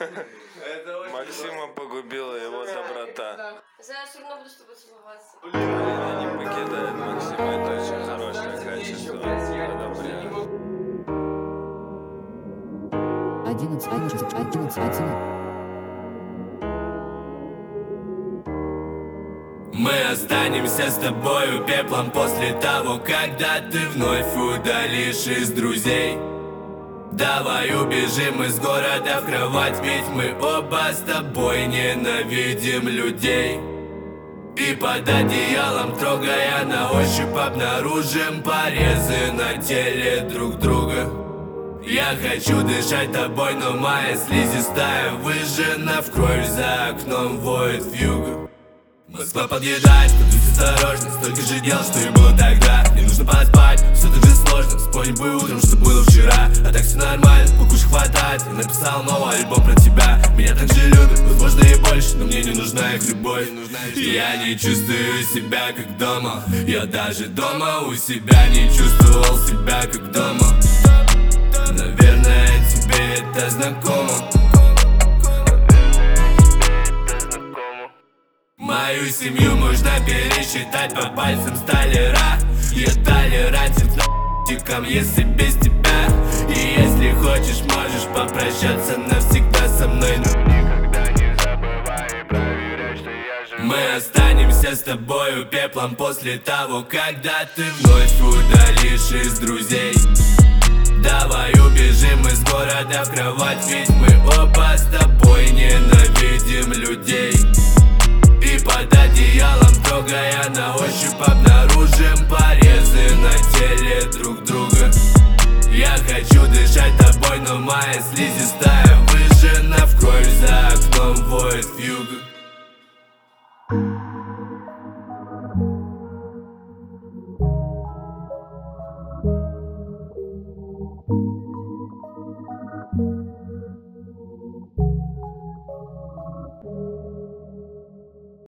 Максима погубила его доброта. Я все равно буду с тобой целоваться. Она не покидает Максима, это очень хорошее качество. Одобряю. 11. Мы останемся с тобою пеплом после того, когда ты вновь удалишь из друзей. Давай убежим из города в кровать, ведь мы оба с тобой ненавидим людей. И под одеялом, трогая на ощупь, обнаружим порезы на теле друг друга. Я хочу дышать тобой, но моя слизистая выжжена в кровь, за окном воет вьюга. Москва подъезжает, будь осторожно, столько же дел, что и было тогда. Мне нужно поспать, все так же сложно, вспомнить бы утром, что было вчера. А так все нормально, покуш хватает. Я написал новый альбом про тебя. Меня так же любят, возможно и больше, но мне не нужна их любовь. Я не чувствую себя как дома. Я даже дома у себя не чувствовал себя как дома. Наверное, тебе это знакомо. Мою семью можно пересчитать по пальцам столяра. Я толерантен к наркотикам, если без тебя. И если хочешь, можешь попрощаться навсегда со мной, но никогда не забывай проверять, что я жив. Мы останемся с тобою пеплом после того, когда ты вновь удалишь из друзей. Давай убежим из города в кровать, ведь мы оба